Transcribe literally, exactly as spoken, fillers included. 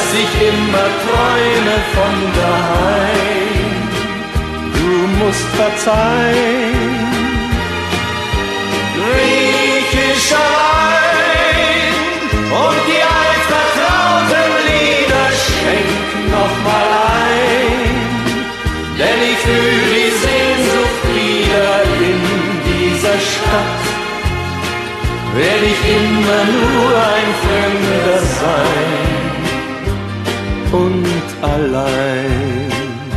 ich immer träume von daheim. Du musst verzeihen, griechischer Wein und die altvertrauten Lieder schenk noch mal ein, denn ich fühl die Sehnsucht wieder in dieser Stadt. Werd ich immer nur ein Fremder sein und allein.